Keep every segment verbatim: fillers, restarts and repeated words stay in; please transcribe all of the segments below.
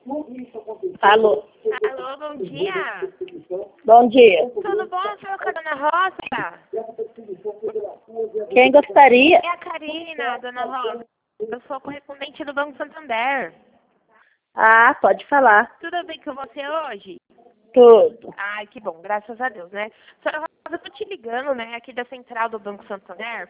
Alô? Alô, bom dia. Bom dia. Tudo bom? Eu sou a dona Rosa. Quem gostaria? É a Karina, dona Rosa. Eu sou correspondente do Banco Santander. Ah, pode falar. Tudo bem com você hoje? Tudo. Ai, que bom, graças a Deus, né? Senhora Rosa, eu tô te ligando, né, aqui da central do Banco Santander.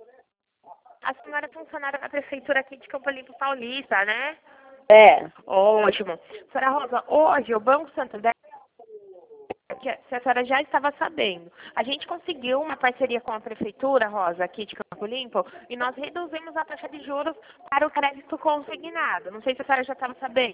A senhora é funcionária da prefeitura aqui de Campo Limpo Paulista, né? É. Ótimo. Senhora Rosa, hoje o Banco Santander, que a senhora já estava sabendo, a gente conseguiu uma parceria com a prefeitura, Rosa, aqui de Campo Limpo, e nós reduzimos a taxa de juros para o crédito consignado. Não sei se a senhora já estava sabendo.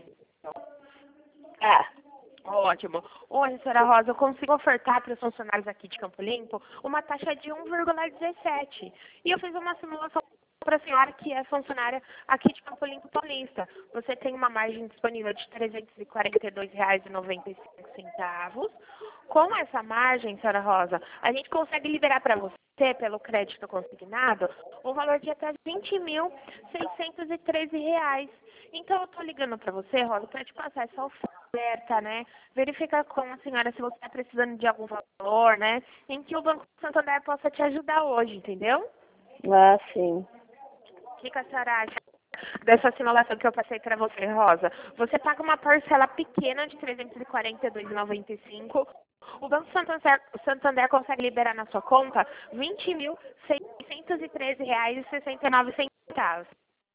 Ah, Ótimo. Hoje, senhora Rosa, eu consigo ofertar para os funcionários aqui de Campo Limpo uma taxa de um vírgula dezessete. E eu fiz uma simulação para a senhora que é funcionária aqui de Campo Limpo Paulista. Você tem uma margem disponível de trezentos e quarenta e dois reais e noventa e cinco centavos. Com essa margem, senhora Rosa, a gente consegue liberar para você, pelo crédito consignado, um valor de até vinte mil seiscentos e treze reais. Então, eu estou ligando para você, Rosa, para te passar essa oferta, né? Verificar com a senhora se você está precisando de algum valor, né? Em que o Banco Santander possa te ajudar hoje, entendeu? ah, sim. O que, que a senhora acha dessa simulação que eu passei para você, Rosa? Você paga uma parcela pequena de trezentos e quarenta e dois reais e noventa e cinco centavos. O Banco Santander, Santander consegue liberar na sua conta vinte mil seiscentos e treze reais e sessenta e nove centavos.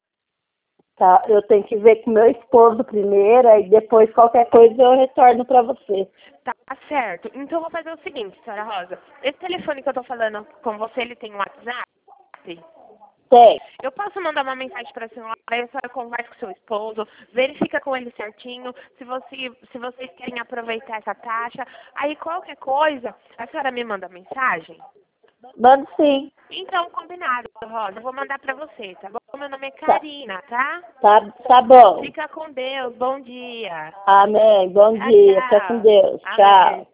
Tá, eu tenho que ver com meu esposo primeiro, aí depois qualquer coisa eu retorno para você. Tá certo. Então, eu vou fazer o seguinte, senhora Rosa. Esse telefone que eu tô falando com você, ele tem um WhatsApp? Tem. Eu posso mandar uma mensagem para a senhora, aí a senhora conversa com seu esposo, verifica com ele certinho, se, você, se vocês querem aproveitar essa taxa. Aí, qualquer coisa, a senhora me manda mensagem? Mando sim. Então, combinado, Rosa. Eu vou mandar para você, tá bom? Meu nome é Tá. Karina, tá? Tá, tá bom. Fica com Deus. Bom dia. Amém. Bom Tchau, dia. Fica com tchau. Deus. Amém. Tchau.